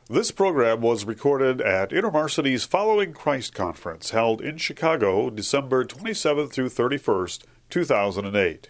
This program was recorded at InterVarsity's Following Christ Conference, held in Chicago, December 27th through 31st, 2008.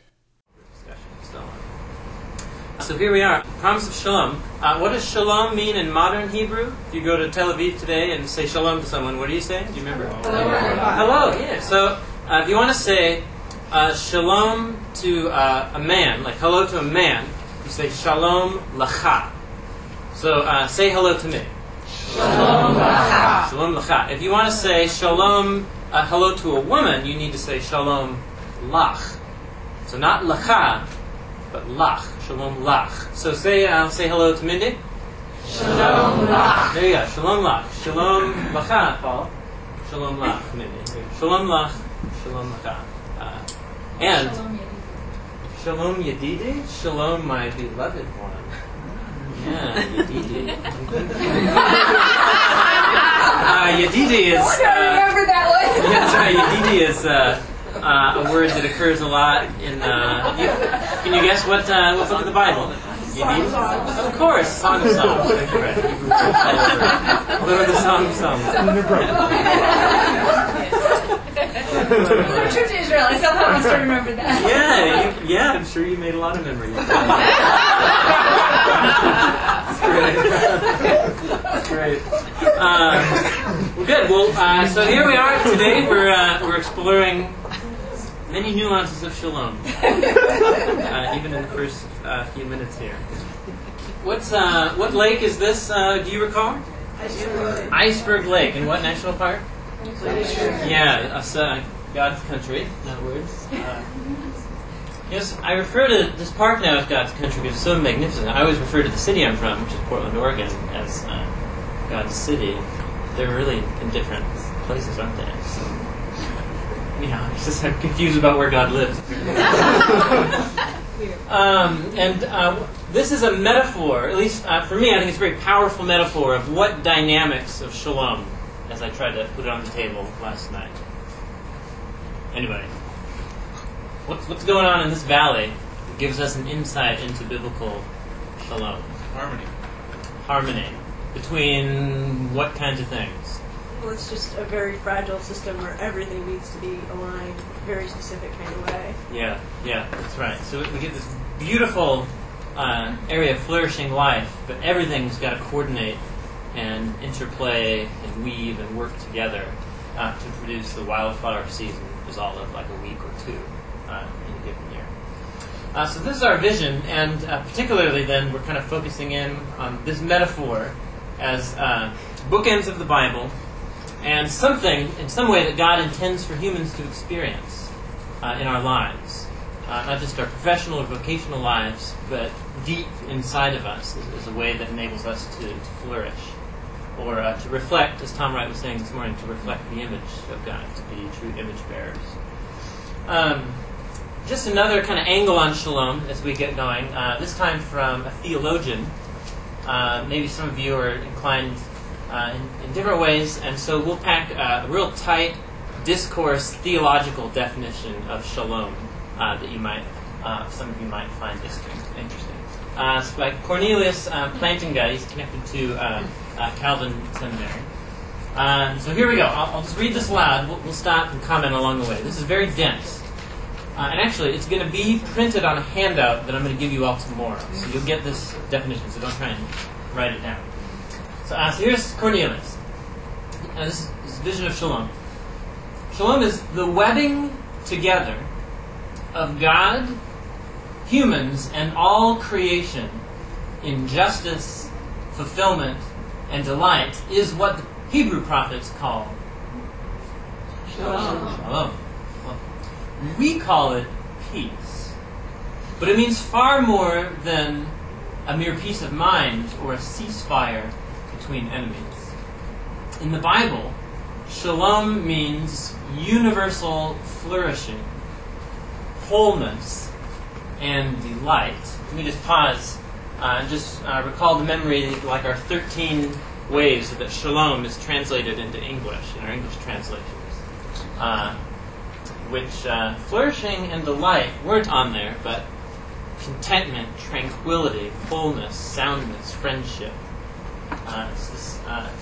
So here we are, Promise of Shalom. What does shalom mean in modern Hebrew? If you go to Tel Aviv today and say shalom to someone, what do you say? Do you remember? Hello. Hello, yeah. So if you want to say shalom to a man, like hello to a man, you say shalom lacha. So say hello to me. Shalom lacha. Shalom lacha. If you want to say shalom, hello to a woman, you need to say shalom lach. So not lacha, but lach. Shalom lach. So say hello to Mindy. Shalom lach. There you go. Shalom lach. Shalom lacha, Paul. Shalom lach, Mindy. Shalom lach. Shalom lacha. And shalom yedidi. Shalom my beloved one. Yeah, Yedidi. Yedidi is... I remember that one. That's right, Yedidi is a word that occurs a lot in... can you guess what book of the Bible? Yedidi? Of course, Song of Songs. That's right. What are the Song of Songs? From Church of Israel, I somehow must have remembered that. Yeah, I'm sure you made a lot of memories. That's great. Well, good. Well, so here we are today. We're exploring many nuances of shalom, even in the first few minutes here. What lake is this? Do you recall? Iceberg Lake. In what national park? Yeah, God's country. In other words. Yes, I refer to this park now as God's country because it's so magnificent. I always refer to the city I'm from, which is Portland, Oregon, as God's city. They're really in different places, aren't they? So, I'm confused about where God lives. This is a metaphor, at least for me, I think it's a very powerful metaphor of what dynamics of shalom, as I tried to put it on the table last night. Anyway. What's going on in this valley that gives us an insight into biblical shalom? Harmony. Between what kinds of things? Well, it's just a very fragile system where everything needs to be aligned in a very specific kind of way. Yeah, that's right. So we get this beautiful area of flourishing life, but everything's got to coordinate and interplay and weave and work together to produce the wildflower season, which is all of like a week or two. In a given year. So this is our vision, and particularly then we're kind of focusing in on this metaphor as bookends of the Bible and something, in some way, that God intends for humans to experience in our lives. Not just our professional or vocational lives, but deep inside of us is a way that enables us to flourish or to reflect, as Tom Wright was saying this morning, to reflect the image of God, to be true image bearers. Just another kind of angle on shalom as we get going, this time from a theologian. Maybe some of you are inclined in different ways, and so we'll pack a real tight discourse theological definition of shalom that some of you might find interesting. It's by Cornelius Plantinga. He's connected to Calvin Seminary. So here we go. I'll just read this loud. We'll stop and comment along the way. This is very dense. And actually, it's going to be printed on a handout that I'm going to give you all tomorrow. So you'll get this definition, so don't try and write it down. So here's Cornelius. This is vision of shalom. Shalom is the webbing together of God, humans, and all creation in justice, fulfillment, and delight is what the Hebrew prophets call shalom. We call it peace. But it means far more than a mere peace of mind or a ceasefire between enemies. In the Bible, shalom means universal flourishing, wholeness, and delight. Let me just pause and recall the memory, like our 13 ways that shalom is translated into English in our English translations. Which flourishing and delight weren't on there, but contentment, tranquility, wholeness, soundness, friendship, It's this,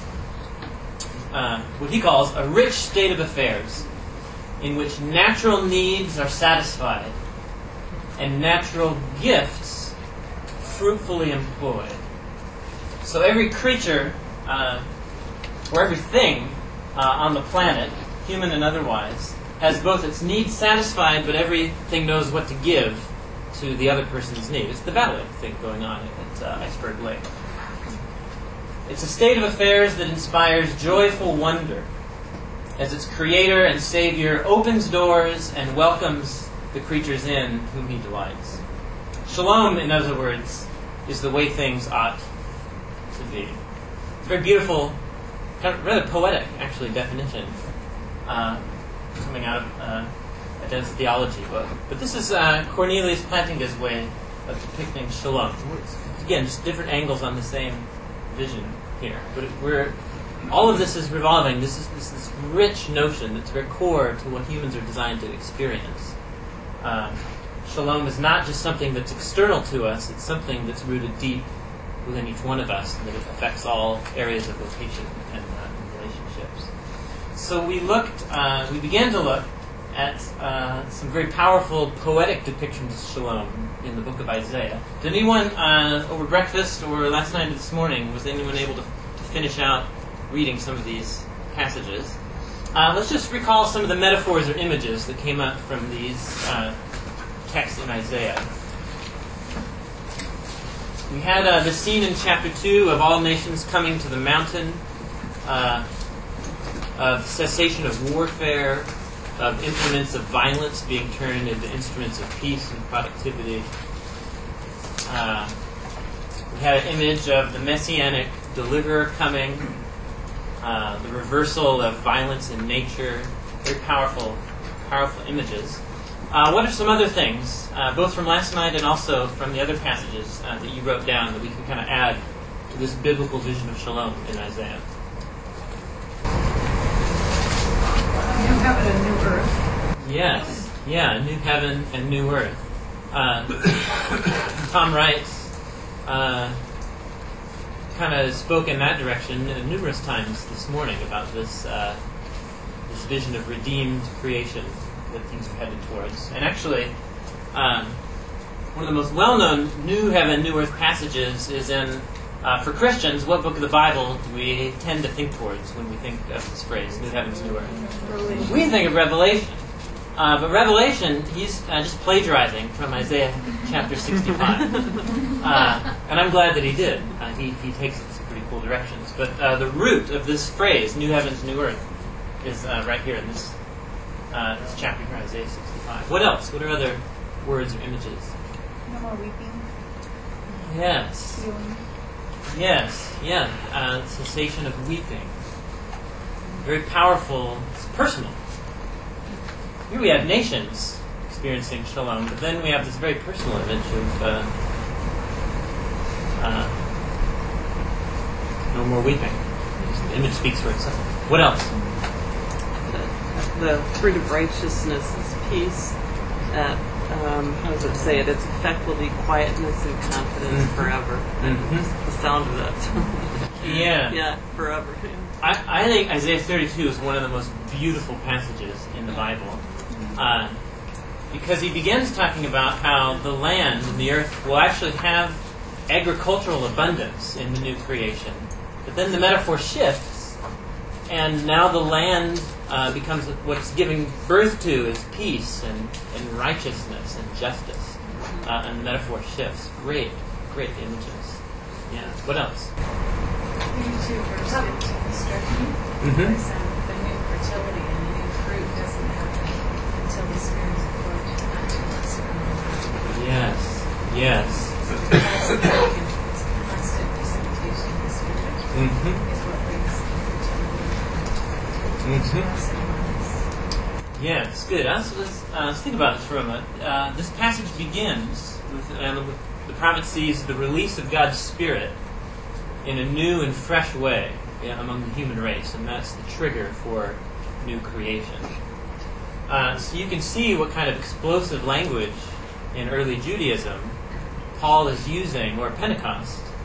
what he calls a rich state of affairs in which natural needs are satisfied and natural gifts fruitfully employed. So every creature, or everything on the planet, human and otherwise, has both its needs satisfied, but everything knows what to give to the other person's need. It's the Valley thing going on at Iceberg Lake. It's a state of affairs that inspires joyful wonder as its creator and savior opens doors and welcomes the creatures in whom he delights. Shalom, in other words, is the way things ought to be. It's a very beautiful, kind of rather poetic, actually, definition coming out of a dense theology book. But this is Cornelius Plantinga's way of depicting shalom. Again, just different angles on the same vision here. But all of this is revolving. This is this rich notion that's very core to what humans are designed to experience. Shalom is not just something that's external to us, it's something that's rooted deep within each one of us, and that it affects all areas of vocation and relationships. So we began to look at some very powerful poetic depictions of shalom in the book of Isaiah. Did anyone, over breakfast or last night or this morning, was anyone able to finish out reading some of these passages? Let's just recall some of the metaphors or images that came up from these texts in Isaiah. We had the scene in chapter 2 of all nations coming to the mountain, of cessation of warfare, of implements of violence being turned into instruments of peace and productivity. We had an image of the messianic deliverer coming, the reversal of violence in nature. Very powerful images. What are some other things, both from last night and also from the other passages that you wrote down, that we can kind of add to this biblical vision of shalom in Isaiah? New heaven and new earth. Yes. Yeah, new heaven and new earth. Tom writes, kind of spoke in that direction numerous times this morning about this vision of redeemed creation that things are headed towards. And actually, one of the most well-known new heaven, new earth passages is in, for Christians, what book of the Bible do we tend to think towards when we think of this phrase, new heavens, new earth? Revelation. We think of Revelation. But Revelation, he's just plagiarizing from Isaiah chapter 65. And I'm glad that he did. He takes it some pretty cool directions. But the root of this phrase, new heavens, new earth, is right here in this chapter here, Isaiah 65. What else? What are other words or images? No more weeping. Yes. Healing. Yes. Yeah. Cessation of weeping. Very powerful. It's personal. Here we have nations experiencing shalom, but then we have this very personal image of no more weeping. The image speaks for itself. What else? The fruit of righteousness is peace. How does it say it? Its effect will be quietness and confidence forever. Mm-hmm. The sound of that. Yeah. Yeah, forever. I think Isaiah 32 is one of the most beautiful passages in the Bible. Because he begins talking about how the land and the earth will actually have agricultural abundance in the new creation. But then the metaphor shifts, and now the land becomes what it's giving birth to is peace and righteousness and justice. And the metaphor shifts. Great images. Yeah. What else? 32 verse 15 struck me. Mm-hmm. Because, the new fertility and the new fruit doesn't happen until the Spirit is poured onto us from on high. Yes. That's the constant precipitation of the Spirit Mm-hmm. is what brings the fertility to us and on us. Yeah, it's good. Let's think about this for a moment. This passage begins with the prophet sees the release of God's Spirit in a new and fresh way among the human race, and that's the trigger for new creation. So you can see what kind of explosive language in early Judaism Paul is using, or Pentecost,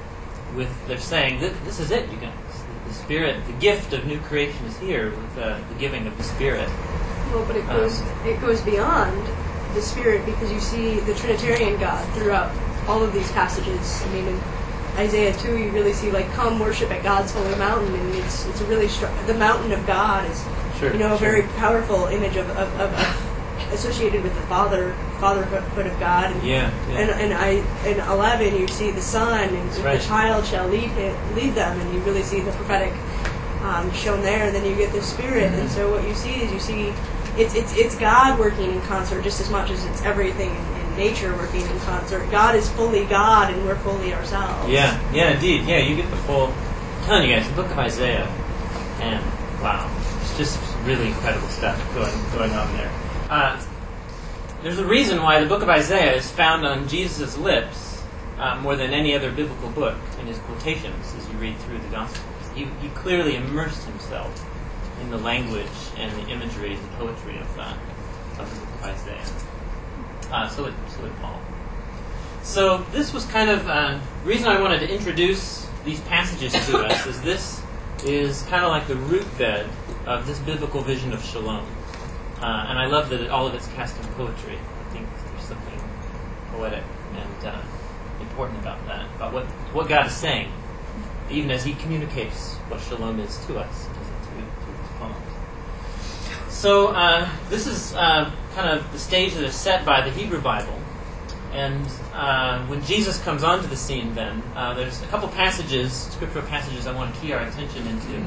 they're saying, this is it, you guys. The Spirit, the gift of new creation is here with the giving of the Spirit. Well, but it goes beyond the Spirit, because you see the Trinitarian God throughout all of these passages. I mean, in Isaiah 2, you really see, like, come worship at God's holy mountain, and it's a really the mountain of God is, a very powerful image of associated with the fatherhood of God. And, in 11, you see the Son, and the child shall lead them, and you really see the prophetic shown there. And then you get the Spirit, and so what you see is it's God working in concert just as much as it's everything in nature working in concert. God is fully God, and we're fully ourselves. Yeah, indeed. Yeah, you get the full. I'm telling you guys, the book of Isaiah, and wow, it's just really incredible stuff going on there. There's a reason why the book of Isaiah is found on Jesus' lips more than any other biblical book in his quotations as you read through the Gospels. He clearly immersed himself in the language and the imagery and the poetry of the book of Isaiah. So did Paul. So this was kind of the reason I wanted to introduce these passages to us, is this is kind of like the root bed of this biblical vision of shalom. And I love that all of it's cast in poetry. I think there's something poetic and important about that, about what God is saying, even as he communicates what shalom is to us, to his poems. So this is kind of the stage that is set by the Hebrew Bible. And when Jesus comes onto the scene then, there's a couple scriptural passages I want to key our attention into,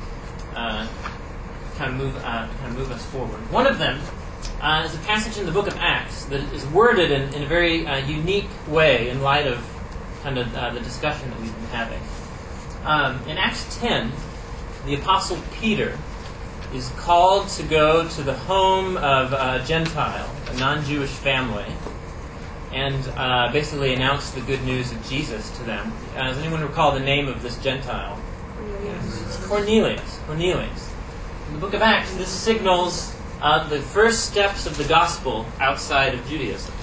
kind of move us forward. One of them is a passage in the book of Acts that is worded in a very unique way in light of kind of the discussion that we've been having. In Acts 10, the Apostle Peter is called to go to the home of a Gentile, a non-Jewish family, and basically announce the good news of Jesus to them. Does anyone recall the name of this Gentile? Cornelius. In the book of Acts, this signals the first steps of the gospel outside of Judaism.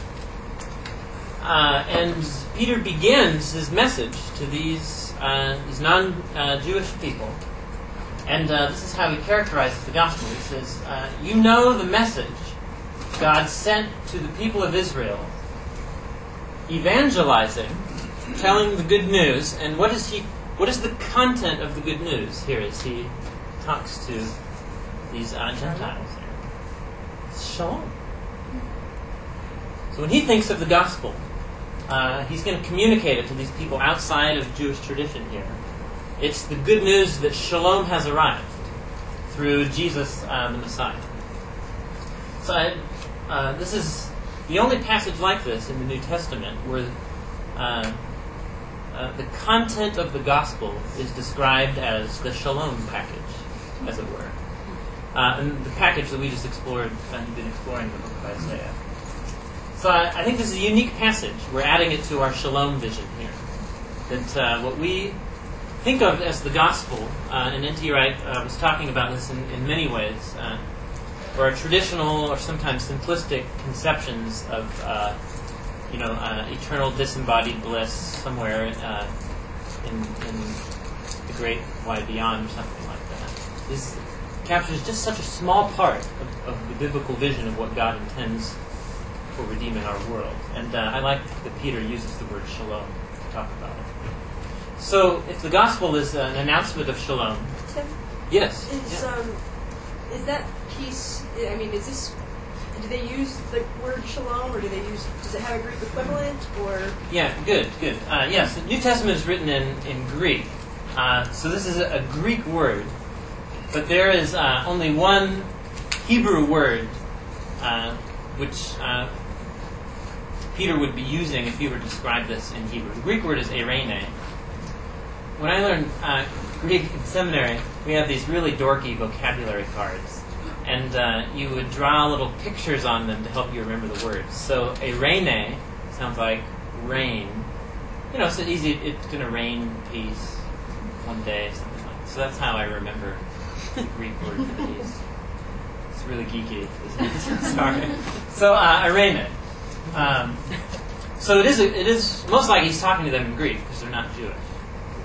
And Peter begins his message to these non-Jewish people. And this is how he characterizes the gospel. He says, you know the message God sent to the people of Israel, evangelizing, telling the good news. And what is the content of the good news here as he talks to these Gentiles? It's shalom. So when he thinks of the gospel, he's going to communicate it to these people outside of Jewish tradition here. It's the good news that shalom has arrived through Jesus, the Messiah. So this is the only passage like this in the New Testament where the content of the gospel is described as the shalom package, as it were. And the package that we just explored, and have been exploring in the book of Isaiah. So I think this is a unique passage. We're adding it to our shalom vision here. That what we think of as the gospel, and N.T. Wright was talking about this in many ways, or traditional or sometimes simplistic conceptions of eternal disembodied bliss somewhere in the great wide beyond or something like that. This captures just such a small part of the biblical vision of what God intends for redeeming our world. And I like that Peter uses the word shalom to talk about it. So if the gospel is an announcement of shalom... Tim? Yes. Is that piece... I mean, is this... Do they use the word shalom, or does it have a Greek equivalent, or... Yeah, good. Yes, the New Testament is written in Greek. So this is a Greek word. But there is only one Hebrew word which Peter would be using if he were to describe this in Hebrew. The Greek word is eirene. When I learned Greek in seminary, we had these really dorky vocabulary cards. And you would draw little pictures on them to help you remember the words. So eirene sounds like rain. It's easy. It's going to rain peace one day, something like that. So that's how I remember the Greek word for peace. It's really geeky, isn't it? Sorry. So eirene. So it is most likely he's talking to them in Greek because they're not Jewish.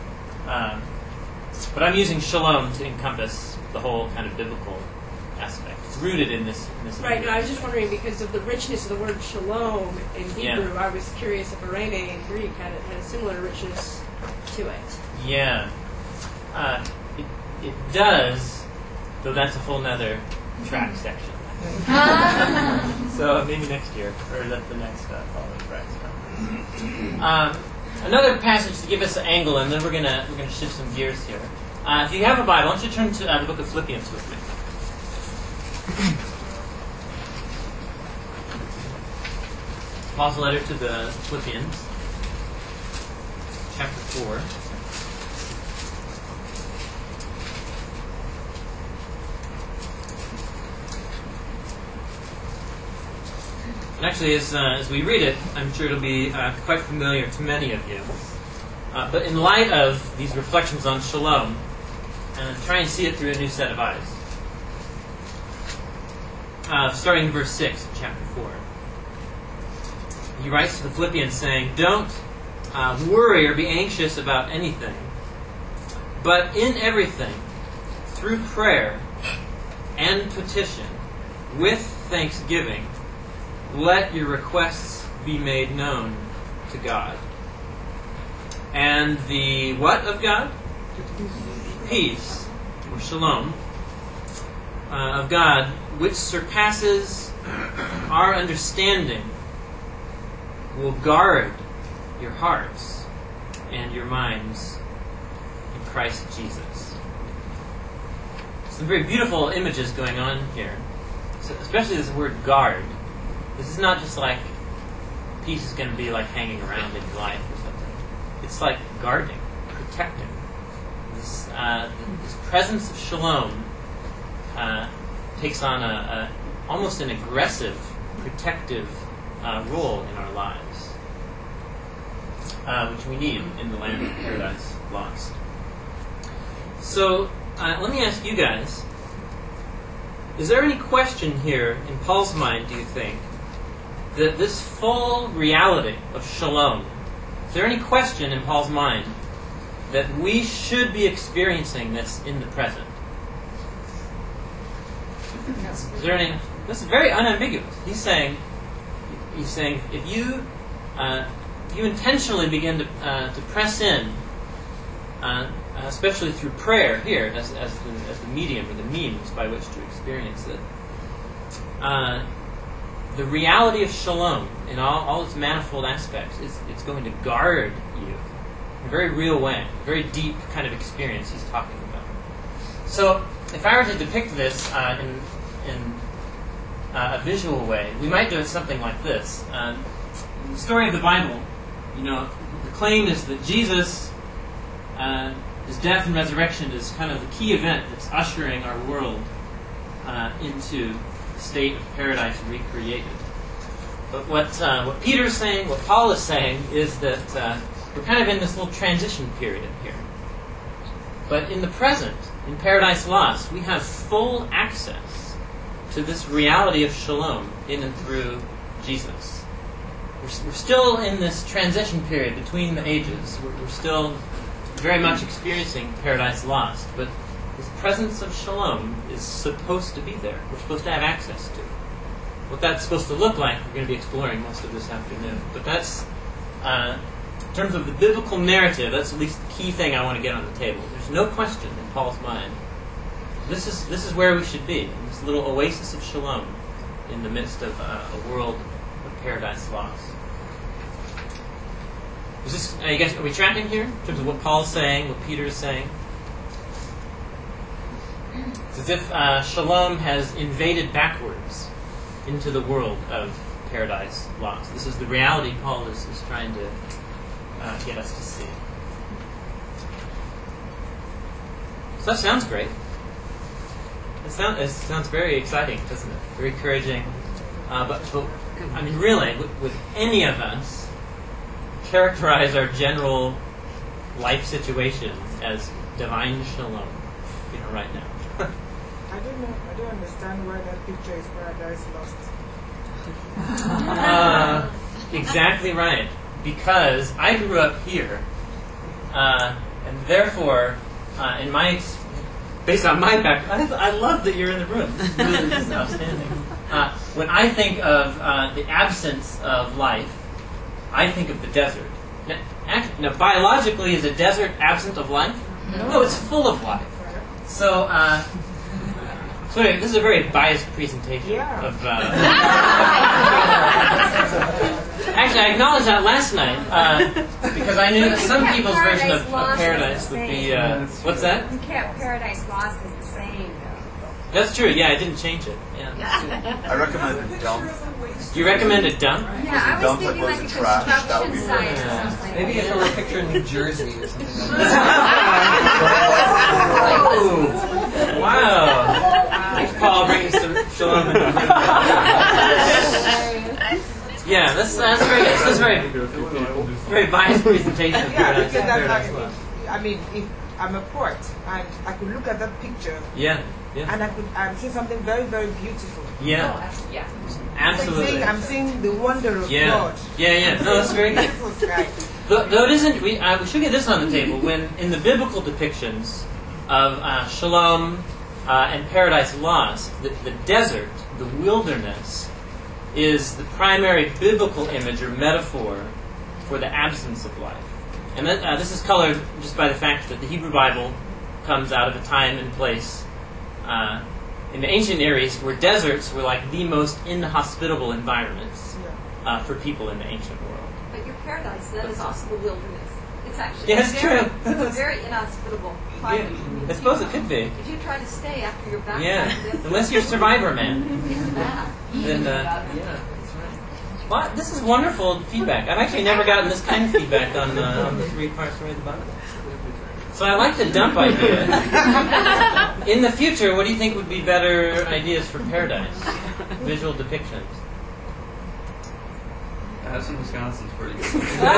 But I'm using shalom to encompass the whole kind of biblical aspect. It's rooted in this. Right, no, I was just wondering because of the richness of the word shalom in Hebrew, I was curious if arene in Greek had a similar richness to it. Yeah. It does, though that's a whole nother track section. So maybe next year, or that's the next following tracks. Another passage to give us an angle, and then we're gonna shift some gears here. If you have a Bible, why don't you turn to the book of Philippians with me? Paul's letter to the Philippians, chapter 4. And actually, as we read it, I'm sure it'll be quite familiar to many of you. But in light of these reflections on shalom, try and see it through a new set of eyes. Starting in verse 6 of chapter 4. He writes to the Philippians saying, "Don't worry or be anxious about anything, but in everything, through prayer and petition, with thanksgiving, let your requests be made known to God. And the what of God? Peace, or shalom, of God, which surpasses our understanding, will guard your hearts and your minds in Christ Jesus." Some very beautiful images going on here, so especially this word guard. This is not just like peace is going to be like hanging around in your life or something. It's like guarding, protecting. This presence of shalom takes on almost an aggressive, protective role in our lives, which we need in the land of paradise lost. So let me ask you guys, is there any question here in Paul's mind, do you think, that this full reality of shalom, is there any question in Paul's mind that we should be experiencing this in the present? Is there any? This is very unambiguous. He's saying, if you intentionally begin to press in, especially through prayer here as the medium or the means by which to experience it, the reality of shalom in all its manifold aspects it's going to guard you in a very real way, a very deep kind of experience he's talking about. So if I were to depict this in a visual way, we might do it something like this. In the story of the Bible, the claim is that Jesus, his death and resurrection is kind of the key event that's ushering our world into the state of paradise recreated. But what Peter's saying, what Paul is saying, is that we're kind of in this little transition period here. But in the present, in Paradise Lost, we have full access to this reality of shalom in and through Jesus. We're still in this transition period between the ages. We're still very much experiencing Paradise Lost, but this presence of shalom is supposed to be there. We're supposed to have access to it. What that's supposed to look like, we're going to be exploring most of this afternoon. But that's, in terms of the biblical narrative, that's at least the key thing I want to get on the table. There's no question in Paul's mind. This is where we should be, in this little oasis of shalom in the midst of a world of Paradise Lost. Is this, you guys, are we tracking here in terms of what Paul's saying, what Peter is saying? It's as if shalom has invaded backwards into the world of Paradise Lost. This is the reality Paul is trying to get us to see. So that sounds great. It sounds very exciting, doesn't it? Very encouraging. But I mean, really, would any of us characterize our general life situation as divine shalom, right now? I don't understand why that picture is Paradise Lost. Exactly right. Because I grew up here, and And therefore, based on my background, I love that you're in the room. This is outstanding. When I think of the absence of life, I think of the desert. Now, biologically, is a desert absent of life? No, it's full of life. So, so anyway, this is a very biased presentation of. Actually, I acknowledged that last night because I knew that some people's version of paradise would be. What's that? You can't. Paradise Lost is the same. That's true. Yeah, I didn't change it. Yeah. I recommend a dump. You recommend a dump? Yeah, I was thinking like a construction site or something. Maybe if it were a picture in New Jersey or something like that. Wow. Thanks, Paul, bringing some shalom. Yeah, that's very good. This is very biased presentation of paradise. I mean, if I'm a poet and I could look at that picture, and I could see something very, very beautiful. Yeah, absolutely. I'm seeing the wonder of God. Yeah. No, that's very good. Though it isn't, we should get this on the table. When in the biblical depictions of Shalom and Paradise Lost, the desert, the wilderness, is the primary biblical image or metaphor for the absence of life. And this is colored just by the fact that the Hebrew Bible comes out of a time and place in the ancient Near East where deserts were like the most inhospitable environments for people in the ancient world. But your paradise then is also the wilderness. It's actually it's true. It's a very inhospitable climate. I suppose it could be. If you try to stay after your back, unless you're Survivor Man. Then, that's right. Well, this is wonderful feedback. I've actually never gotten this kind of feedback on the 3 parts right at the bottom. So I like the dump idea. In the future, what do you think would be better ideas for paradise? Visual depictions. House in Wisconsin's pretty good.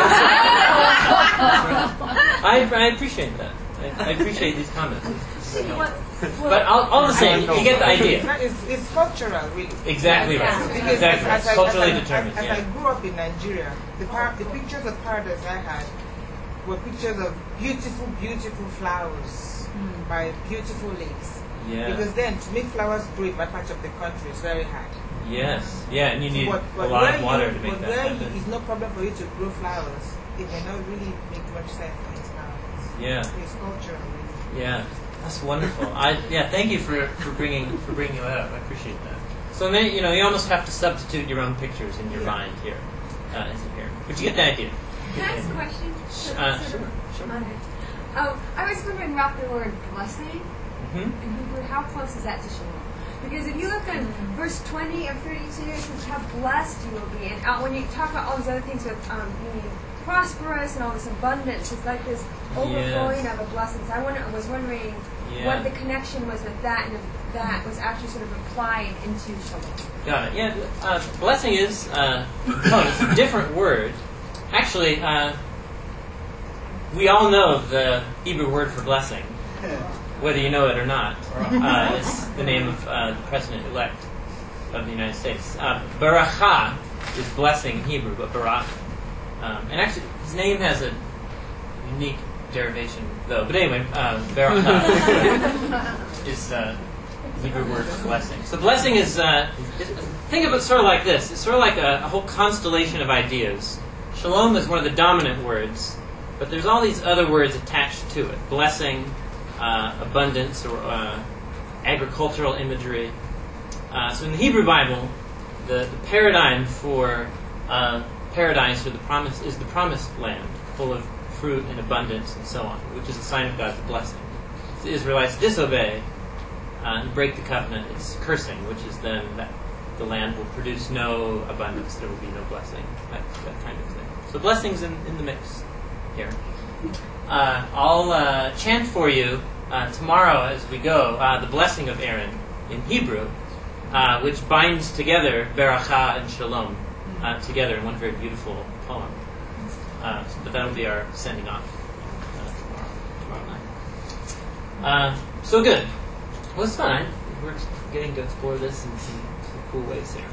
I appreciate that. I appreciate these comments. But all the same, you get the idea. It's cultural, really. Exactly right. Because Exactly. Culturally determined. As I grew up in Nigeria, the pictures of paradise I had were pictures of beautiful, beautiful flowers by beautiful lakes. Yeah. Because then, to make flowers grow in my part of the country is very hard. Yes. Yeah, and you need a lot of water to make that happen. But where it's no problem for you to grow flowers, it may not really make much sense for these flowers. Yeah. It's cultural, really. Yeah. That's wonderful. Thank you for bringing that up. I appreciate that. So then, you almost have to substitute your own pictures in your mind here, as you hear. But you get the idea. Can I ask a question? Sure. I was wondering about the word blessing Mm-hmm. in Hebrew. How close is that to shalom? Because if you look at verse 20 of 32, it says how blessed you will be. And when you talk about all these other things with being prosperous and all this abundance, it's like this overflowing of a blessing. So I was wondering what the connection was with that, and if that was actually sort of applied into shalom. Got it. Yeah, blessing is it's a different word. Actually, we all know the Hebrew word for blessing, whether you know it or not. It's the name of the President-elect of the United States. Barakah is blessing in Hebrew, but Barak. And actually, his name has a unique derivation, though. But anyway, Barakah is the Hebrew word for blessing. So blessing is, think of it sort of like this. It's sort of like a whole constellation of ideas. Shalom is one of the dominant words, but there's all these other words attached to it. Blessing, abundance, or agricultural imagery. So in the Hebrew Bible, the paradigm for paradise or the promise is the promised land, full of fruit and abundance and so on, which is a sign of God's blessing. If the Israelites disobey and break the covenant, it's cursing, which is then that the land will produce no abundance, there will be no blessing, that kind of thing. So blessings in the mix here. I'll chant for you tomorrow as we go the blessing of Aaron in Hebrew, which binds together Barakah and Shalom together in one very beautiful poem. But that'll be our sending off tomorrow night. So good. Well, it's fun. We're getting to explore this in some cool ways here.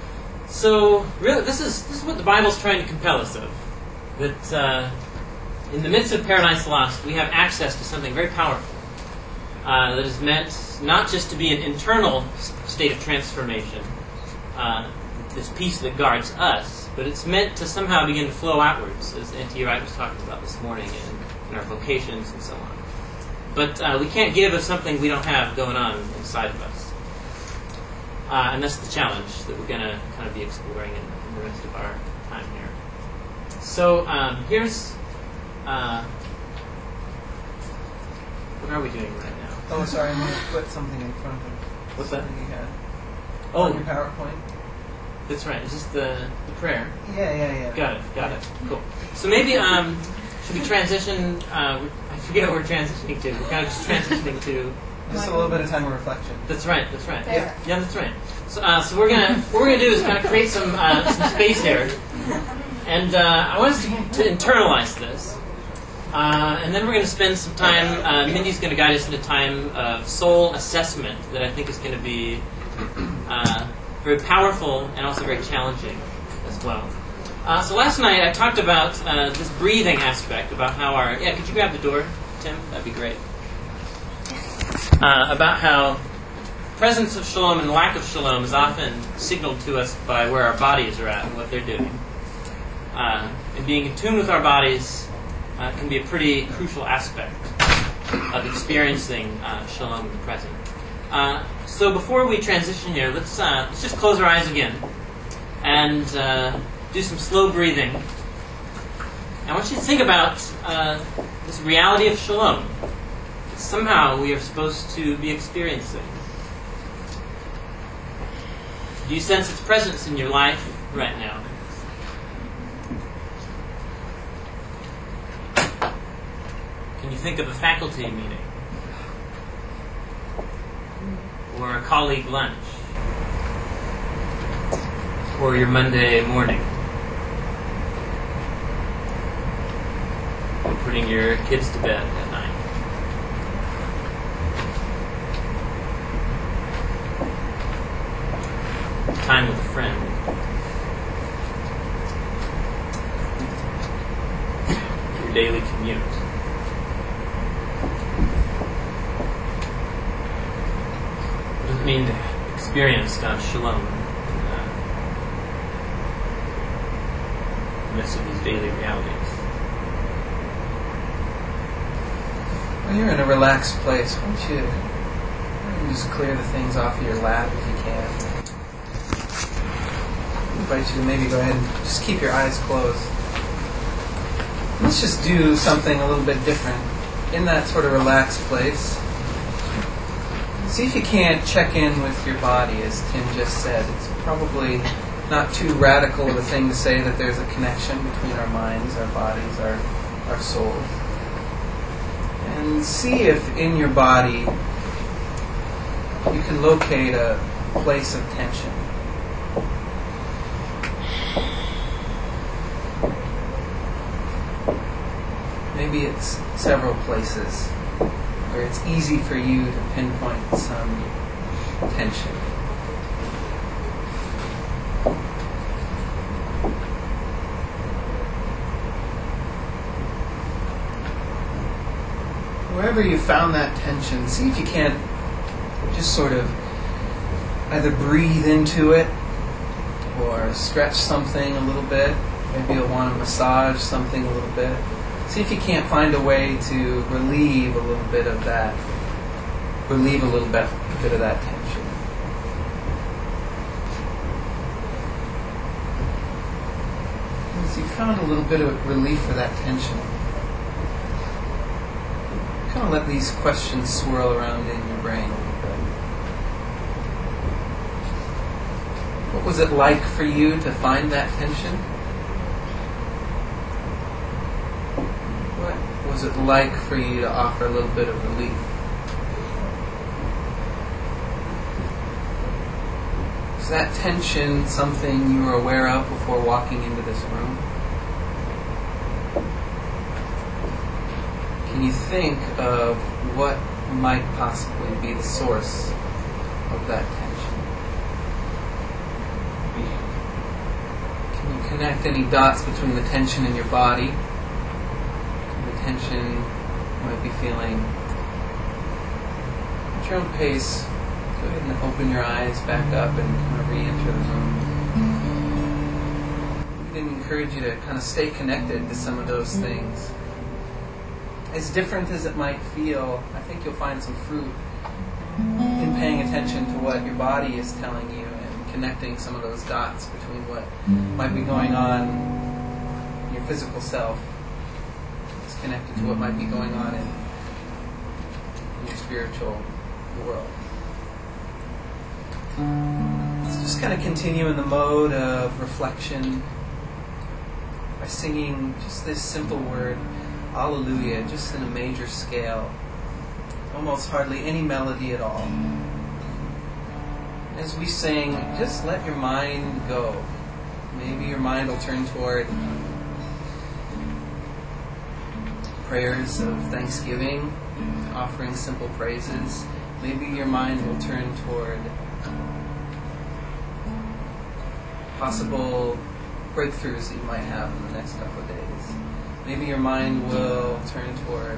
So, really, this is what the Bible's trying to compel us of. That in the midst of Paradise Lost, we have access to something very powerful that is meant not just to be an internal state of transformation, this peace that guards us, but it's meant to somehow begin to flow outwards, as N.T. Wright was talking about this morning, in our vocations and so on. But we can't give of something we don't have going on inside of us. And that's the challenge that we're going to kind of be exploring in the rest of our time here. So here's... what are we doing right now? Oh, sorry, I'm going to put something in front of What's that? something you had. Oh, On your PowerPoint. that's right. Is this the prayer? Yeah. Got it. Cool. So maybe should we transition? I forget what we're transitioning to. We're kind of just transitioning to. Just a little bit of time of reflection. That's right. Yeah. Yeah, that's right. So, so what we're gonna do is kind of create some space here, and I want us to internalize this, and then we're going to spend some time. Mindy's going to guide us into time of soul assessment that I think is going to be very powerful and also very challenging as well. So last night I talked about this breathing aspect, about how our... Yeah, could you grab the door, Tim? That'd be great. About how presence of shalom and lack of shalom is often signaled to us by where our bodies are at and what they're doing. And being in tune with our bodies can be a pretty crucial aspect of experiencing shalom in the present. So before we transition here, let's just close our eyes again and do some slow breathing. I want you to think about this reality of shalom that somehow we are supposed to be experiencing. Do you sense its presence in your life right now? Can you think of a faculty meeting? Or a colleague lunch? Or your Monday morning? Or putting your kids to bed at night? Time with a friend? Your daily commute? What does it mean to experience shalom in the midst of these daily realities? When you're in a relaxed place, why don't you just clear the things off of your lap if you can. I invite you to maybe go ahead and just keep your eyes closed. Let's just do something a little bit different. In that sort of relaxed place, see if you can't check in with your body, as Tim just said. It's probably not too radical of a thing to say that there's a connection between our minds, our bodies, our souls. And see if in your body you can locate a place of tension. Maybe it's several places where it's easy for you to pinpoint some tension. Wherever you found that tension, see if you can't just sort of either breathe into it or stretch something a little bit. Maybe you'll want to massage something a little bit. See if you can't find a way to relieve a little bit of that tension. Once you've found a little bit of relief for that tension, kind of let these questions swirl around in your brain a little bit. What was it like for you to find that tension? What was it like for you to offer a little bit of relief? Is that tension something you were aware of before walking into this room? Can you think of what might possibly be the source of that tension? Can you connect any dots between the tension in your body and tension you might be feeling. At your own pace, go ahead and open your eyes back up and kind of re-enter the room. I didn't encourage you to kind of stay connected to some of those things. As different as it might feel, I think you'll find some fruit in paying attention to what your body is telling you and connecting some of those dots between what might be going on in your physical self is connected to what might be going on in your spiritual world. Let's just kind of continue in the mode of reflection by singing just this simple word, Alleluia, just in a major scale. Almost hardly any melody at all. As we sing, just let your mind go. Maybe your mind will turn toward prayers of thanksgiving, offering simple praises. Maybe your mind will turn toward possible breakthroughs that you might have in the next couple of days. Maybe your mind will turn toward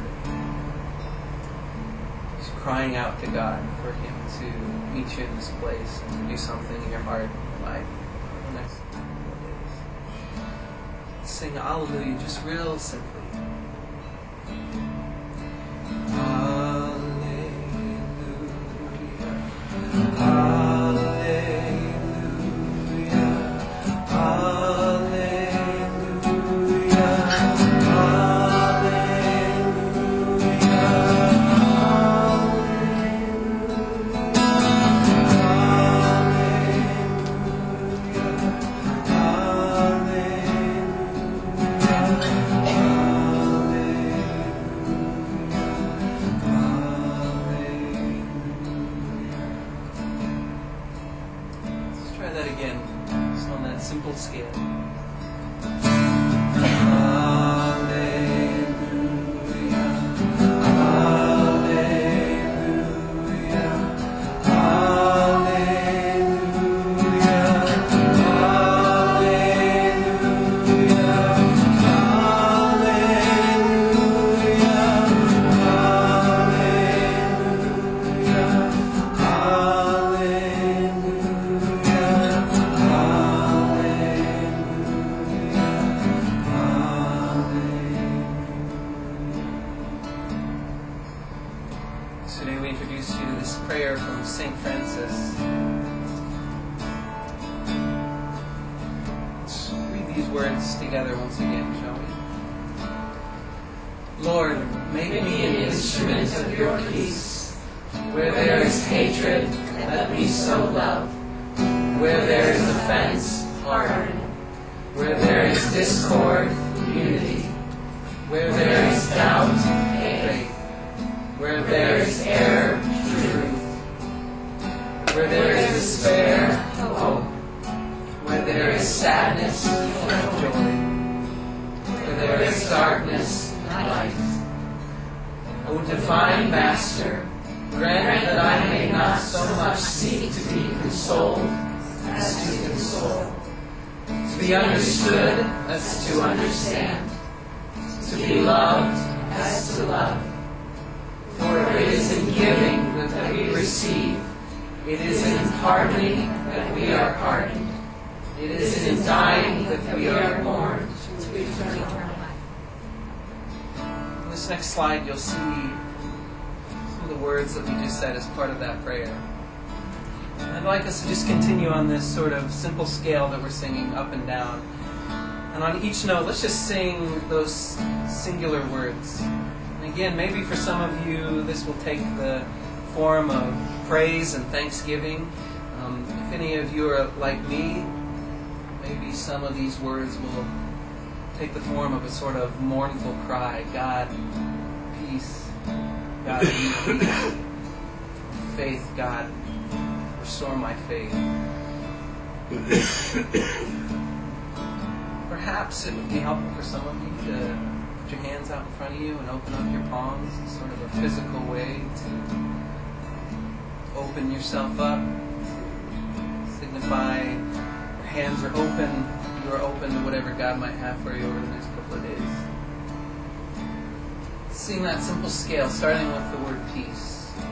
just crying out to God for Him to meet you in this place and to do something in your heart and life in the next couple of days. Sing Alleluia just real simply. Today we introduce you to this prayer from St. Francis. Let's read these words together once again, shall we? Lord, make me an instrument of your peace. Where there is hatred, let me sow love. Where there is offense, pardon. Where there is discord, unity. Where there is doubt, faith. Where there is error, truth. Where there is despair, hope. Where there is sadness, joy. Where there is darkness, light. O divine Master, grant that I may not so much seek to be consoled as to console, to be understood as to understand, to be loved as to love. For it is in giving that we receive. It is in pardoning that we are pardoned. It is in dying that we are born to eternal life. On this next slide, you'll see some of the words that we just said as part of that prayer. And I'd like us to just continue on this sort of simple scale that we're singing up and down. And on each note, let's just sing those singular words. Again, maybe for some of you, this will take the form of praise and thanksgiving. If any of you are like me, maybe some of these words will take the form of a sort of mournful cry. God, peace. God, peace. Faith, God, restore my faith. Perhaps it would be helpful for some of you to put your hands out in front of you and open up your palms in sort of a physical way to open yourself up, signify your hands are open, you are open to whatever God might have for you over the next couple of days. Sing that simple scale, starting with the word peace.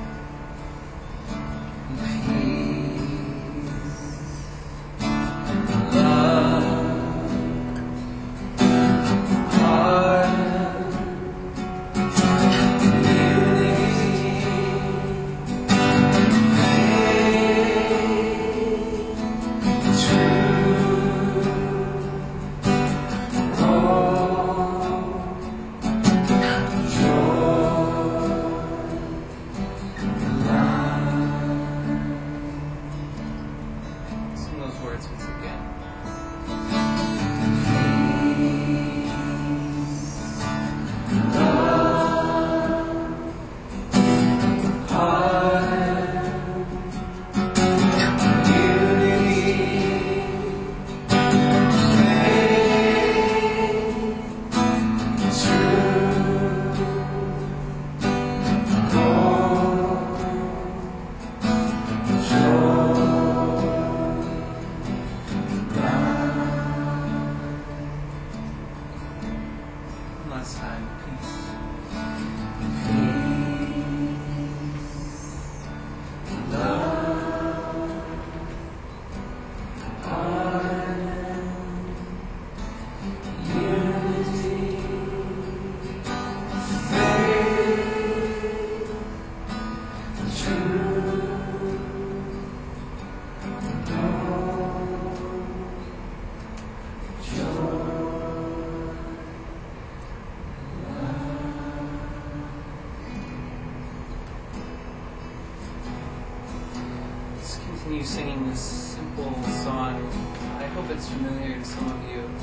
Continue singing this simple song. I hope it's familiar to some of you.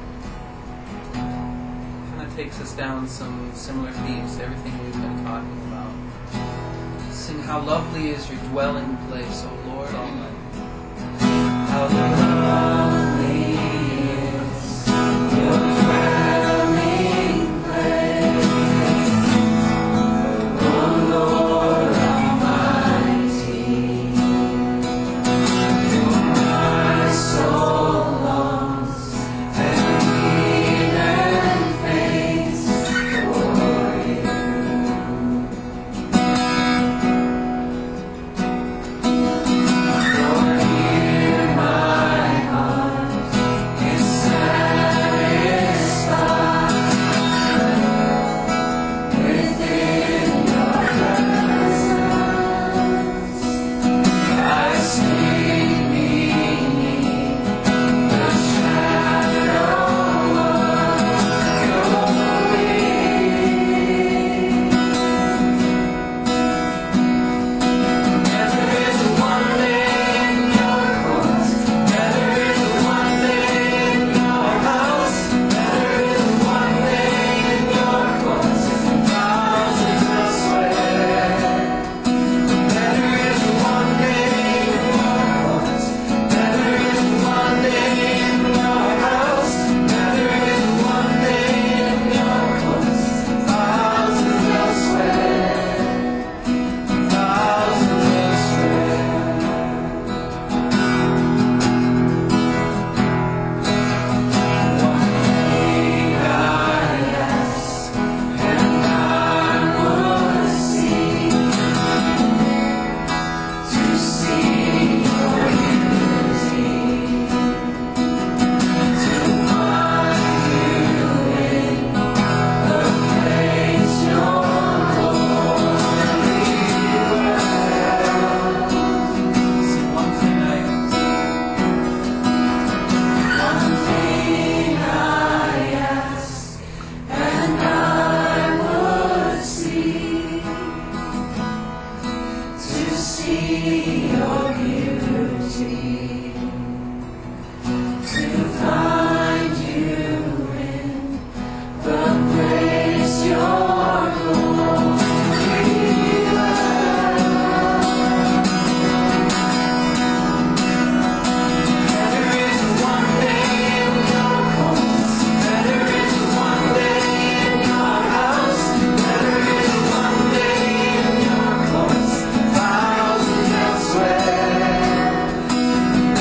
Kind of takes us down some similar themes to everything we've been talking about. Sing, how lovely is your dwelling place, O Lord Almighty. How lovely is your dwelling place, O Lord Almighty. My soul longs and even faints for you. For here my heart is satisfied within your presence. I sleep beneath the shadow of your wings. And there is one day in your courts, and there is one day in your house, and there is one day in your courts, and thousands elsewhere. And there is one day in your courts, and there is one day in your house, and there is one day in your courts, thousands elsewhere, thousands elsewhere. One thing I ask, and I would seek, to see your beauty, to find you in the place your glory dwells. One thing I ask, and I would seek, to see your beauty, to find you in the place your glory dwells. And there is one day in your courts, and there is one day in your house, and there is one day in your courts, thousands elsewhere.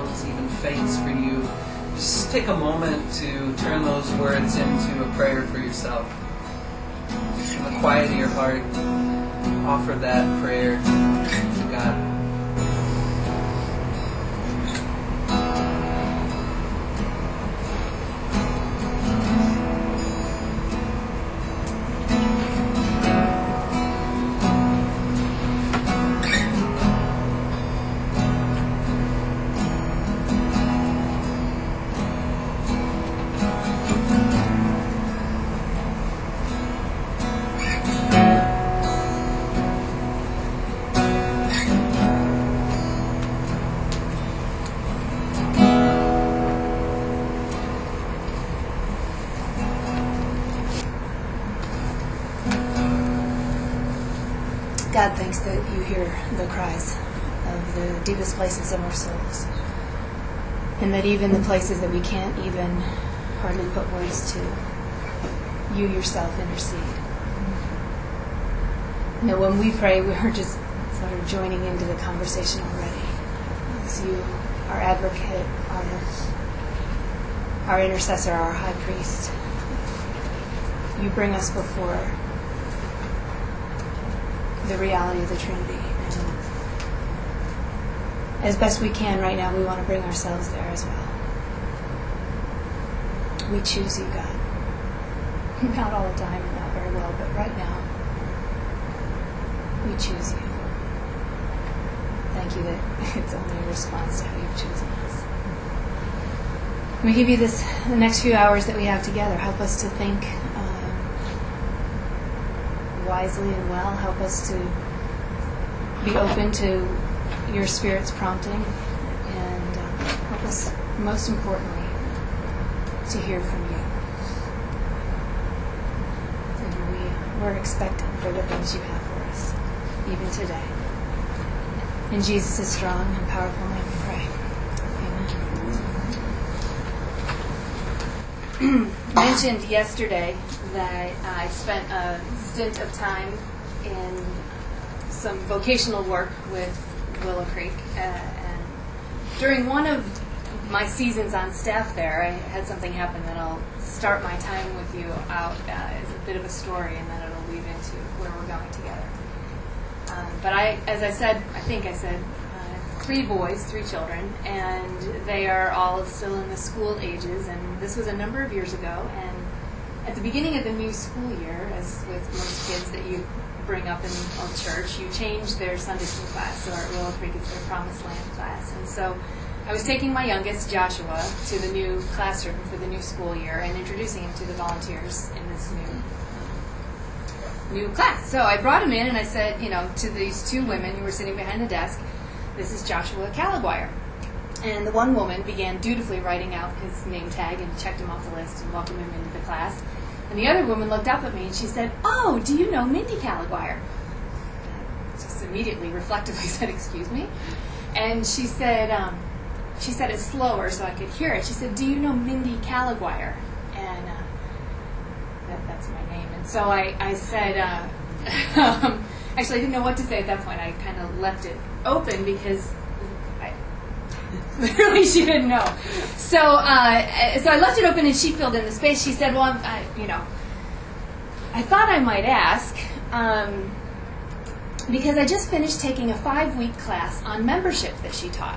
songs, even faints for you, just take a moment to turn those words into a prayer for yourself. In the quiet of your heart, offer that prayer to God. God, thanks that you hear the cries of the deepest places of our souls. And that even the places that we can't even hardly put words to, you yourself intercede. And that when we pray, we're just sort of joining into the conversation already. As you, our advocate, our intercessor, our high priest, you bring us before the reality of the Trinity. And as best we can right now, we want to bring ourselves there as well. We choose you, God. Not all the time and not very well, but right now, we choose you. Thank you that it's only a response to how you've chosen us. We give you the next few hours that we have together. Help us to think wisely and well. Help us to be open to your Spirit's prompting, and help us, most importantly, to hear from you. And we're expectant for the things you have for us, even today. In Jesus' strong and powerful name we pray. Amen. Mentioned yesterday that I spent a stint of time in some vocational work with Willow Creek, and during one of my seasons on staff there, I had something happen that I'll start my time with you out as a bit of a story, and then it'll weave into where we're going together. But as I said, I think I said, 3 boys, 3 children, and they are all still in the school ages, and this was a number of years ago, and at the beginning of the new school year, as with most kids that you bring up in a church, you change their Sunday school class. So at Willow Creek, it's their Promised Land class. And so I was taking my youngest, Joshua, to the new classroom for the new school year and introducing him to the volunteers in this new class. So I brought him in and I said, to these 2 women who were sitting behind the desk, this is Joshua Caliguire. And the one woman began dutifully writing out his name tag and checked him off the list and welcomed him into the class. And the other woman looked up at me and she said, "Oh, do you know Mindy Caliguire?" I just immediately, reflectively said, "Excuse me?" And she said it slower so I could hear it. She said, "Do you know Mindy Caliguire?" And that's my name. And so I said, actually I didn't know what to say at that point. I kind of left it open because literally, she didn't know. So I left it open, and she filled in the space. She said, "Well, I thought I might ask because I just finished taking a 5-week class on membership that she taught."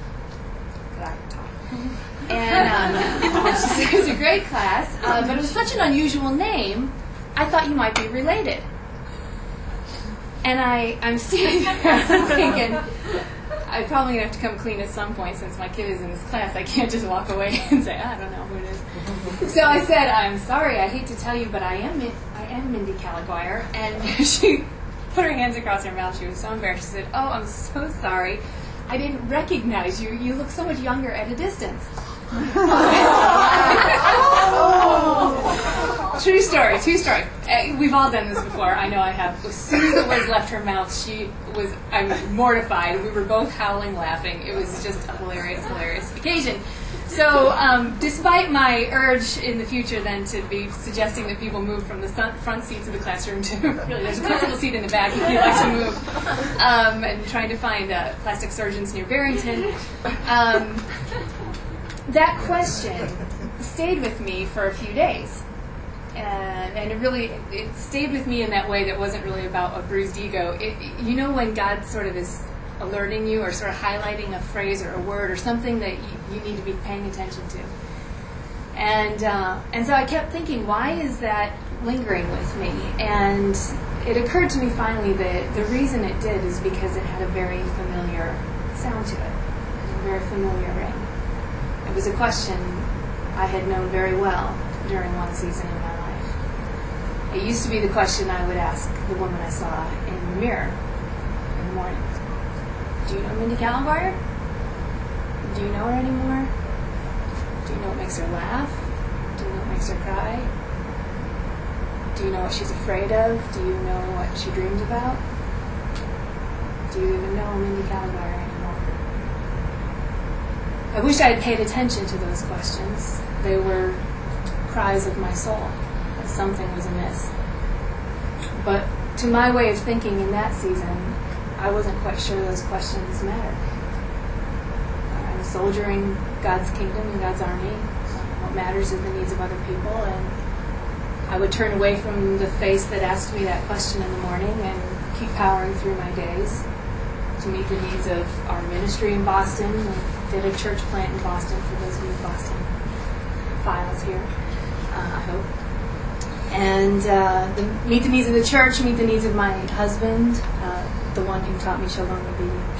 And she said it was a great class, but it was such an unusual name. I thought you might be related. And I'm sitting there thinking, I'm probably going to have to come clean at some point since my kid is in this class. I can't just walk away and say, I don't know who it is. So I said, "I'm sorry, I hate to tell you, but I am Mindy Caliguire." And she put her hands across her mouth. She was so embarrassed. She said, "Oh, I'm so sorry. I didn't recognize you. You look so much younger at a distance." true story. We've all done this before. I know I have. As soon as the words left her mouth, I'm mortified. We were both howling, laughing. It was just a hilarious occasion. So, despite my urge in the future then to be suggesting that people move from the front seats of the classroom to really there's a comfortable seat in the back if you'd like to move, and trying to find plastic surgeons near Barrington, that question stayed with me for a few days. And it stayed with me in that way that wasn't really about a bruised ego. You know when God sort of is alerting you or sort of highlighting a phrase or a word or something that you need to be paying attention to. And so I kept thinking, why is that lingering with me? And it occurred to me finally that the reason it did is because it had a very familiar sound to it, a very familiar ring. It was a question I had known very well during one season in my life. It used to be the question I would ask the woman I saw in the mirror in the morning. Do you know Mindy Callenbarger? Do you know her anymore? Do you know what makes her laugh? Do you know what makes her cry? Do you know what she's afraid of? Do you know what she dreams about? Do you even know Mindy Callenbarger anymore? I wish I had paid attention to those questions. They were cries of my soul that something was amiss. But to my way of thinking in that season, I wasn't quite sure those questions mattered. I was soldiering God's kingdom and God's army. What matters is the needs of other people, and I would turn away from the face that asked me that question in the morning and keep powering through my days to meet the needs of our ministry in Boston. We did a church plant in Boston, for those of you Boston files here, I hope. And meet the needs of the church, meet the needs of my husband, the one who taught me shalom Abidi, I'm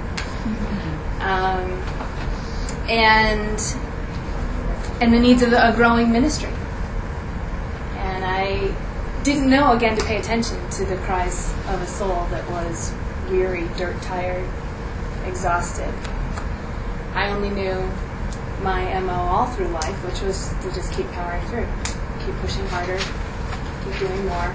sure. And the needs of a growing ministry. And I didn't know, again, to pay attention to the cries of a soul that was weary, dirt-tired, exhausted. I only knew my MO all through life, which was to just keep powering through, keep pushing harder, keep doing more.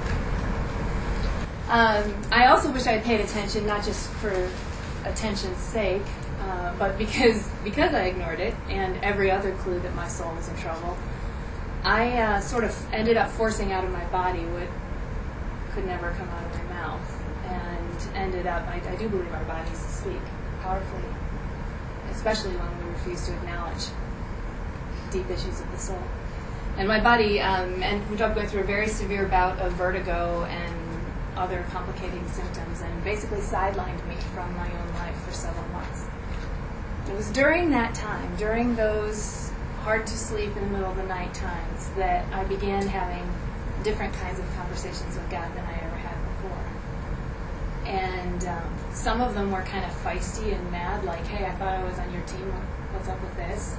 I also wish I had paid attention, not just for attention's sake, but because I ignored it and every other clue that my soul was in trouble. I sort of ended up forcing out of my body what could never come out of my mouth, and ended up, I do believe our bodies speak powerfully, especially when we refuse to acknowledge deep issues of the soul. And my body ended up going through a very severe bout of vertigo and other complicating symptoms, and basically sidelined me from my own life for several months. It was during that time, during those hard to sleep in the middle of the night times, that I began having different kinds of conversations with God than I ever had before. And some of them were kind of feisty and mad, like, hey, I thought I was on your team, what's up with this?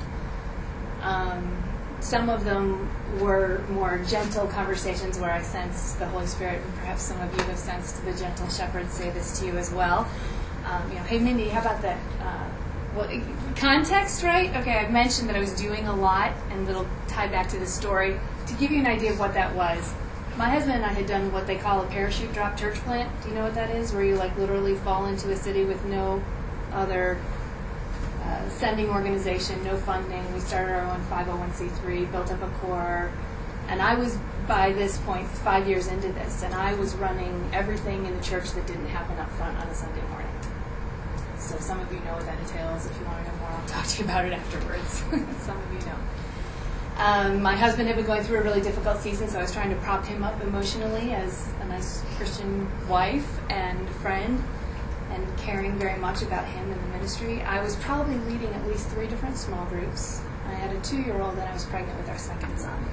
Some of them were more gentle conversations where I sensed the Holy Spirit, and perhaps some of you have sensed the gentle shepherd say this to you as well. Hey, Mindy, how about that? Context, right? Okay, I've mentioned that I was doing a lot, and it'll tie back to the story. To give you an idea of what that was, my husband and I had done what they call a parachute drop church plant. Do you know what that is? Where you literally fall into a city with no other sending organization, no funding. We started our own 501c3, built up a core, and I was, by this point, 5 years into this, and I was running everything in the church that didn't happen up front on a Sunday morning. So some of you know what that entails. If you want to know more, I'll talk to you about it afterwards. Some of you know. My husband had been going through a really difficult season, so I was trying to prop him up emotionally as a nice Christian wife and friend, and caring very much about him and the ministry. I was probably leading at least 3 different small groups. I had a 2-year-old, and I was pregnant with our second son.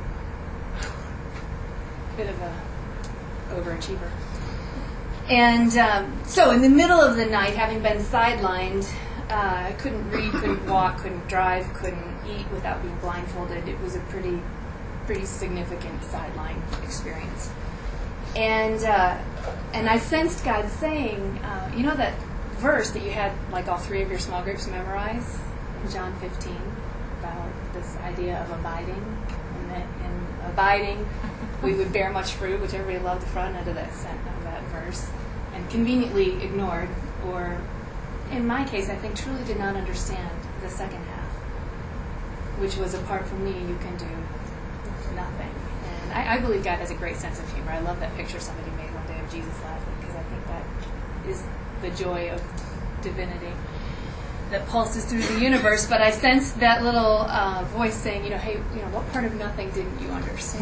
Bit of a overachiever. And so in the middle of the night, having been sidelined, I couldn't read, couldn't walk, couldn't drive, couldn't eat without being blindfolded. It was a pretty significant sideline experience. And I sensed God saying, you know that verse that you had all 3 of your small groups memorize in John 15 about this idea of abiding, and that in abiding we would bear much fruit, which everybody loved the front end of that verse, and conveniently ignored, or in my case, I think truly did not understand the second half, which was apart from me, you can do nothing. And I believe God has a great sense of humor. I love that picture somebody made one day of Jesus laughing, because I think that is the joy of divinity that pulses through the universe. But I sensed that little voice saying, hey, what part of nothing didn't you understand?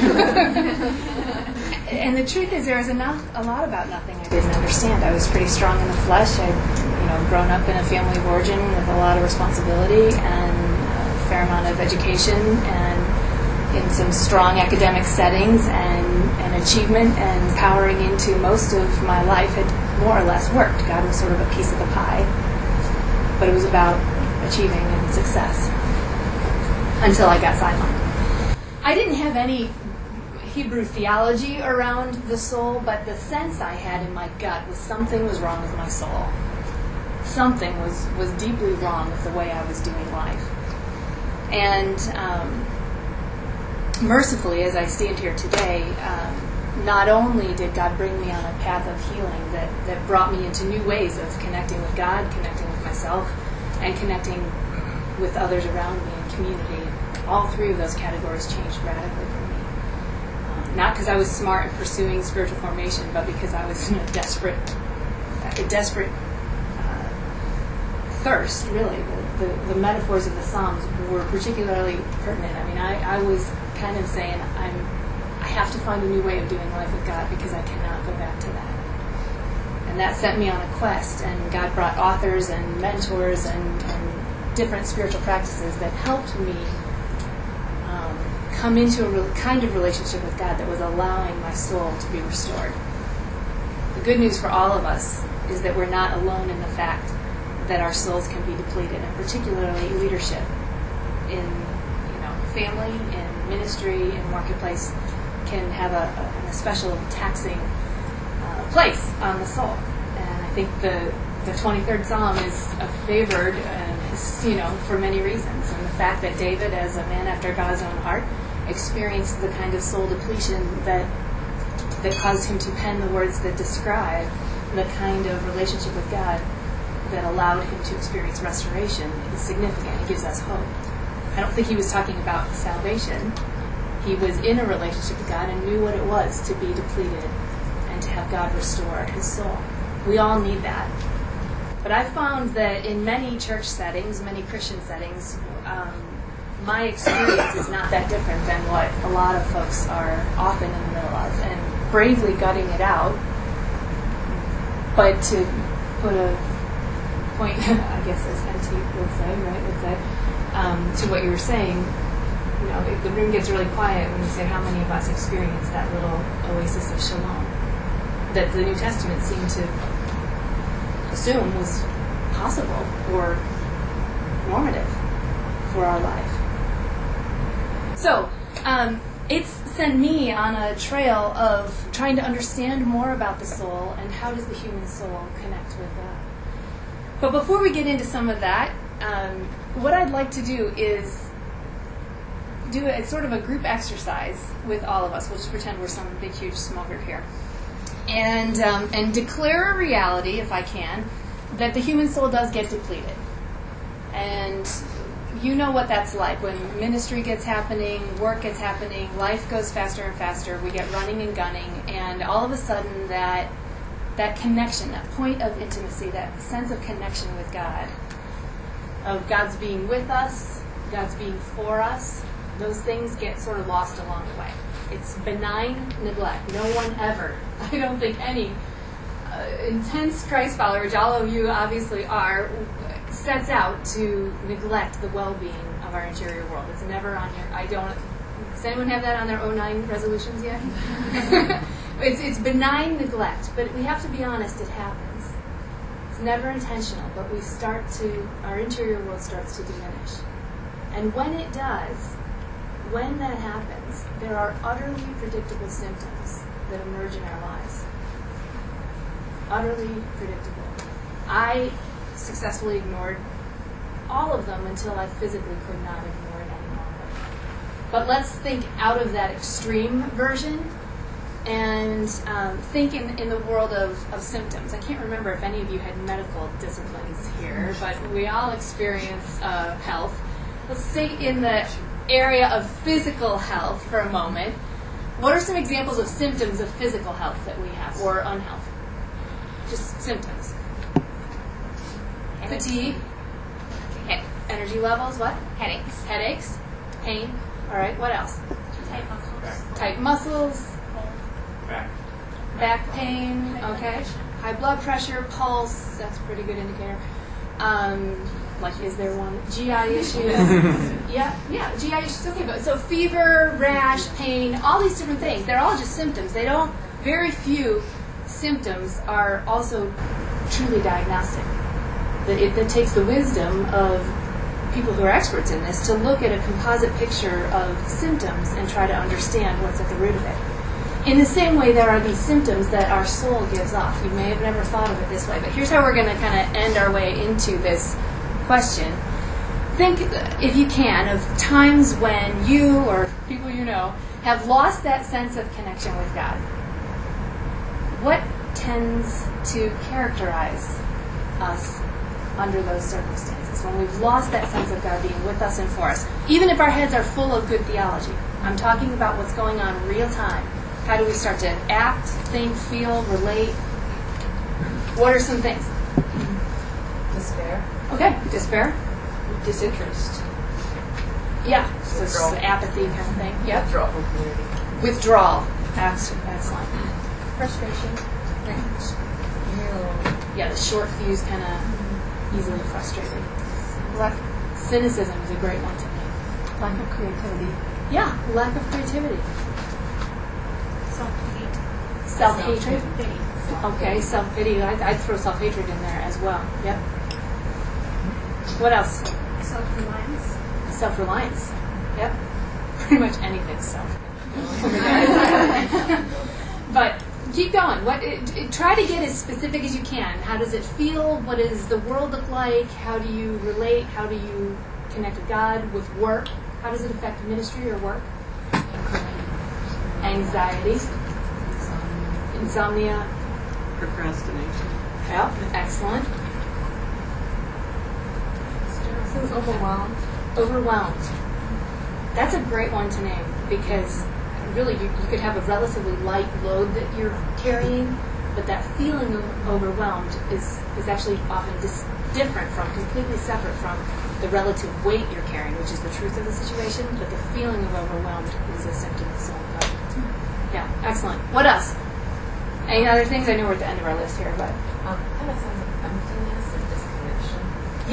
And the truth is, there is a lot about nothing I didn't understand. I was pretty strong in the flesh. I'd grown up in a family of origin with a lot of responsibility and a fair amount of education, and in some strong academic settings, and achievement and powering into most of my life had more or less worked. God was sort of a piece of the pie, but it was about achieving and success until I got sidelined. I didn't have any Hebrew theology around the soul, but the sense I had in my gut was something was wrong with my soul. Something was deeply wrong with the way I was doing life. And mercifully, as I stand here today, not only did God bring me on a path of healing that brought me into new ways of connecting with God, connecting with myself, and connecting with others around me in community. All three of those categories changed radically for me. Not because I was smart in pursuing spiritual formation, but because I was in a desperate thirst, really. The metaphors of the Psalms were particularly pertinent. I mean, I was kind of saying, I have to find a new way of doing life with God, because I cannot go back to that. And that sent me on a quest, and God brought authors and mentors and different spiritual practices that helped me come into a kind of relationship with God that was allowing my soul to be restored. The good news for all of us is that we're not alone in the fact that our souls can be depleted, and particularly leadership in family, in ministry, in marketplace can have an especial taxing place on the soul. And I think the 23rd Psalm is a favored, for many reasons. And the fact that David, as a man after God's own heart, experienced the kind of soul depletion that caused him to pen the words that describe the kind of relationship with God that allowed him to experience restoration is significant. It gives us hope. I don't think he was talking about salvation. He was in a relationship with God and knew what it was to be depleted and to have God restore his soul. We all need that. But I found that in many church settings, many Christian settings, my experience is not that different than what a lot of folks are often in the middle of, and bravely gutting it out. But to put a point, I guess as NT would say, to what you were saying, the room gets really quiet when you say how many of us experience that little oasis of shalom that the New Testament seemed to assume was possible or normative for our life. So, it's sent me on a trail of trying to understand more about the soul and how does the human soul connect with God. But before we get into some of that, what I'd like to do is do a sort of a group exercise with all of us. We'll just pretend we're some big, huge, small group here. And declare a reality, if I can, that the human soul does get depleted. And you know what that's like when ministry gets happening, work gets happening, life goes faster and faster, we get running and gunning, and all of a sudden that connection, that point of intimacy, that sense of connection with God, of God's being with us, God's being for us, those things get sort of lost along the way. It's benign neglect. No one ever, I don't think any intense Christ follower, which all of you obviously are, sets out to neglect the well-being of our interior world. It's never on your, does anyone have that on their 09 resolutions yet? It's benign neglect, but we have to be honest, it happens. It's never intentional, but our interior world starts to diminish. And when it does, when that happens, there are utterly predictable symptoms that emerge in our lives. Utterly predictable. I successfully ignored all of them until I physically could not ignore it any longer. But let's think out of that extreme version and think in the world of symptoms. I can't remember if any of you had medical disciplines here, but we all experience health. Let's stay in the area of physical health for a moment. What are some examples of symptoms of physical health that we have, or unhealth? Just symptoms. Fatigue. Energy levels, what? Headaches. Headaches. Pain. All right, what else? Tight muscles. Tight muscles. Back. Back pain, okay. High blood pressure, pulse, that's a pretty good indicator. Like, is there one? GI issues. yeah, GI issues, okay. But so fever, rash, pain, all these different things, they're all just symptoms. Very few symptoms are also truly diagnostic. That takes the wisdom of people who are experts in this to look at a composite picture of symptoms and try to understand what's at the root of it. In the same way, there are these symptoms that our soul gives off. You may have never thought of it this way, but here's how we're going to kind of end our way into this question. Think, if you can, of times when you or people you know have lost that sense of connection with God. What tends to characterize us under those circumstances, when we've lost that sense of God being with us and for us? Even if our heads are full of good theology, I'm talking about what's going on real time. How do we start to act, think, feel, relate? What are some things? Despair. Okay, despair. Disinterest. Yeah, so it's just apathy kind of thing. Yep. Withdrawal from community. Withdrawal. Excellent. Frustration. Yeah, the short fuse, kind of easily frustrated. Cynicism is a great one to me. Lack of creativity. Yeah, lack of creativity. Self-hate. Self-hatred. Okay, self-pity. I'd throw self-hatred in there as well. Yep. What else? Self-reliance. Self-reliance. Yep. Pretty much anything's self. But keep going. Try to get as specific as you can. How does it feel? What does the world look like? How do you relate? How do you connect with God, with work? How does it affect ministry or work? Anxiety. Insomnia. Procrastination. Yep. Excellent. Overwhelmed. Overwhelmed. That's a great one to name, because really you could have a relatively light load that you're carrying, but that feeling of overwhelmed is actually often different from, completely separate from the relative weight you're carrying, which is the truth of the situation, but the feeling of overwhelmed is a symptom of soul. Yeah, excellent. What else? Any other things? I know we're at the end of our list here, but... Kind of sense of emptiness and disconnection.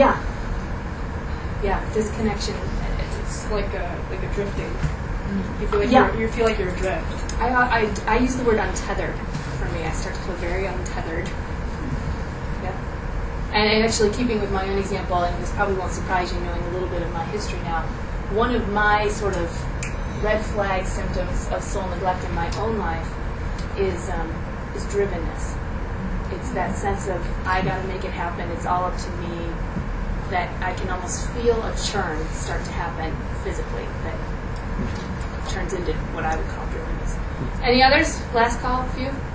Yeah, disconnection. It's like a drifting. You feel like you feel like you're adrift. I use the word untethered for me. I start to feel very untethered. Yep. And actually, keeping with my own example, and this probably won't surprise you knowing a little bit of my history now, one of my sort of red flag symptoms of soul neglect in my own life is drivenness. It's that sense of, I got to make it happen, it's all up to me, that I can almost feel a churn start to happen physically that turns into what I would call drivenness. Any others? Last call, a few?